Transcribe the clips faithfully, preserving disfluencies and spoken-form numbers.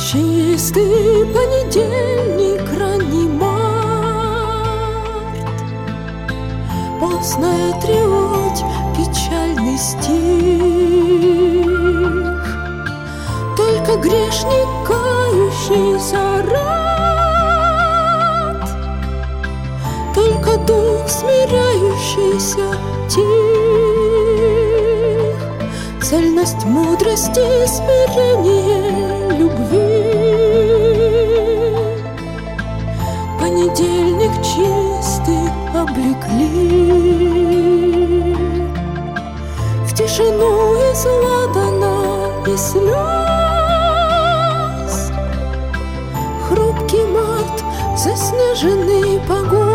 Чистый понедельник, ранний март, постная тревоть, печальный стих. Только грешник, кающийся, рад, только дух смиряющийся тих. Цельность мудрости, смирение любви. Понедельник чистый облекли в тишину из ладана и слез. Хрупкий март, заснеженный погост.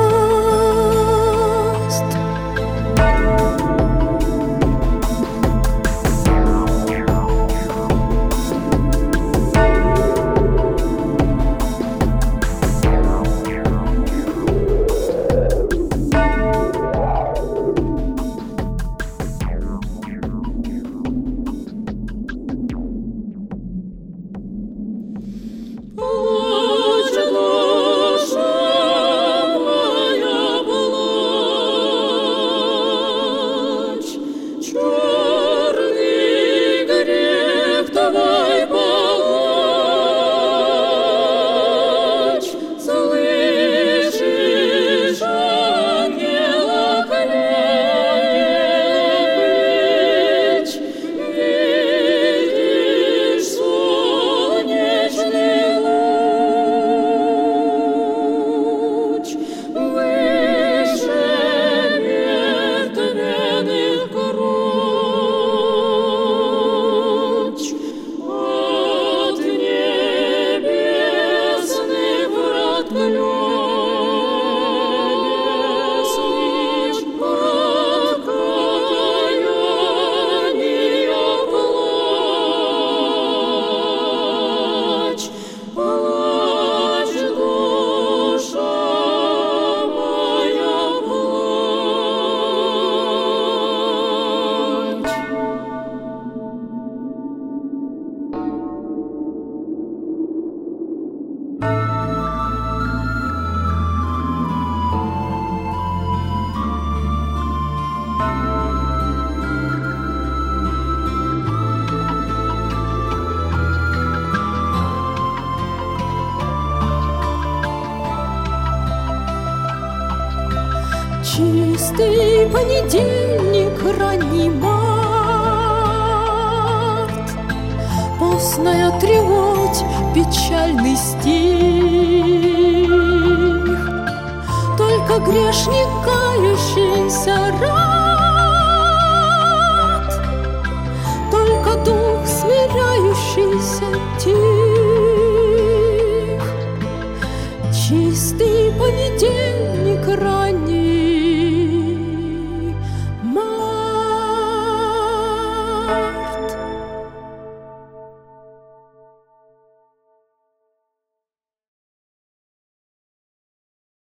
Чистый понедельник, ранний март, постная тревоть, печальный стих. Только грешник, кающий,